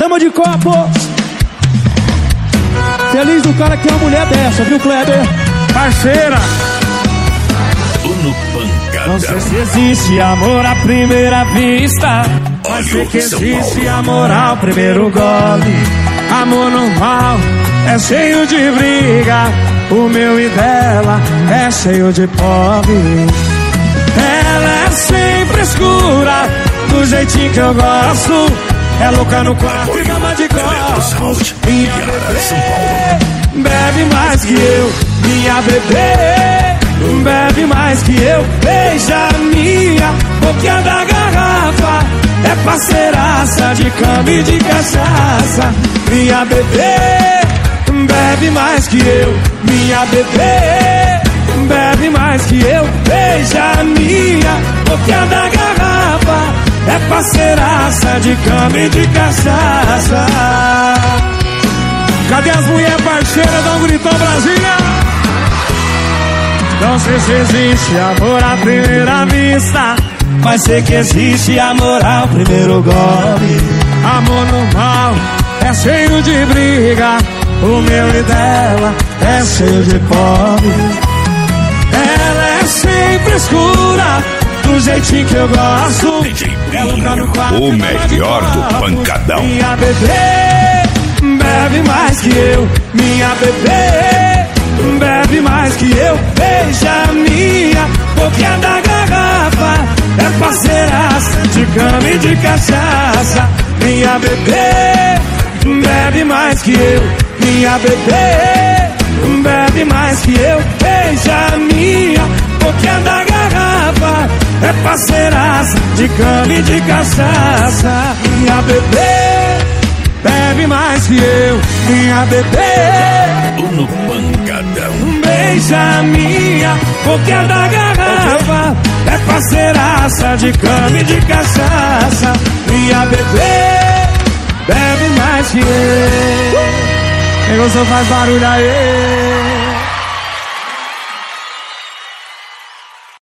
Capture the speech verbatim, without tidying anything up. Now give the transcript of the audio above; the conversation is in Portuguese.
Dama de copo. Feliz do cara que é uma mulher dessa, viu, Kleber? Parceira. No pancadão. Não sei se existe amor à primeira vista, mas sei que existe amor ao primeiro gole. Amor normal é cheio de briga, o meu e dela é cheio de pobre. Ela é sempre escura, do jeitinho que eu gosto. É louca no quarto e dama de costas. Minha bebê bebe mais que eu, minha bebê bebe mais que eu. Beija minha boquinha da garrafa, é parceiraça de cama e de cachaça. Minha bebê bebe mais que eu, minha bebê bebe mais que eu. Beija minha boquinha da garrafa, é parceiraça de cama e de cachaça. Cadê as mulheres parceiras? Dá um gritão, Brasília! Não sei se existe amor à primeira vista, mas sei que existe amor ao primeiro golpe. Amor normal é cheio de briga, o meu e dela é cheio de pobre. Ela é sempre escura, do jeitinho que eu gosto. D J Binho, o melhor do pancadão. Minha bebê bebe mais que eu, minha bebê bebe mais que eu. Beija minha boquinha da garrafa, é parceiraça de cama e de cachaça. Minha bebê bebe mais que eu, minha bebê bebe mais que eu. Beija minha boquinha da garrafa, é parceiraça de cama e de cachaça. Minha bebê bebe mais que eu, minha bebê no pancadão. beija minha boquinha da garrafa, é parceiraça de cama e de cachaça. Minha bebê bebe mais que eu. Quem gostou faz barulho aí.